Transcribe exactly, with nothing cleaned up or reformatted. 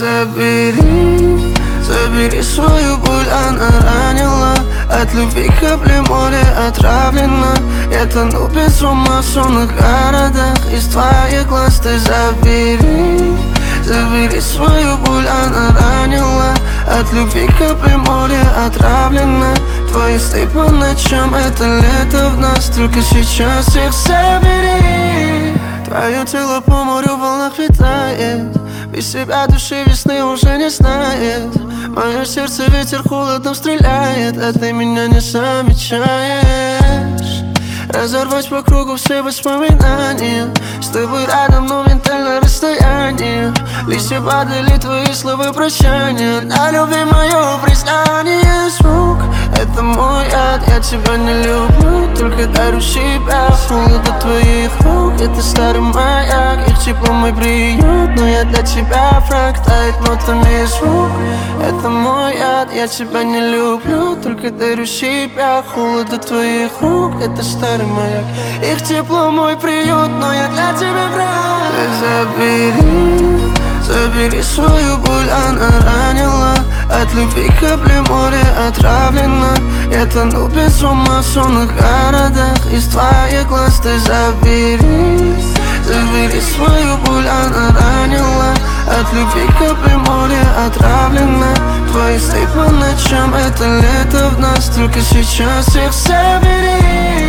забери, забери свою боль, она ранила. От любви капли моря отравлена. Я тону без ума в сонных городах. Из твоих глаз ты забери, забери свою боль, она ранила. От любви капли моря отравлена. Твои сны по ночам, это лето в нас. Только сейчас их забери. Твое тело по морю в волнах витает. Без тебя души весны уже не знает. Мое сердце ветер холодом стреляет, а ты меня не замечаешь. Разорвать по кругу все воспоминания. С тобой рядом, но ментальное расстояние. Листья падали, твои слова прощания. На любви мое признание. Звук — это мой яд, я тебя не люблю, только дарю себя. Холод от твоих рук — это старый маяк. Их тепло мой приют, но я для тебя враг. Тает нотами звук — это мой яд, я тебя не люблю, только дарю себя. Холод от твоих рук — это старый маяк. Их тепло мой приют, но я для тебя враг. Ты забери, забери свою боль, она ранила. От любви капли моря отравлена. Я тону без ума в сонных городах. Из твоих глаз ты забери, забери свою боль, она ранила. От любви капли моря отравлена. Твои сны по ночам, это лето в нас. Только сейчас их забери.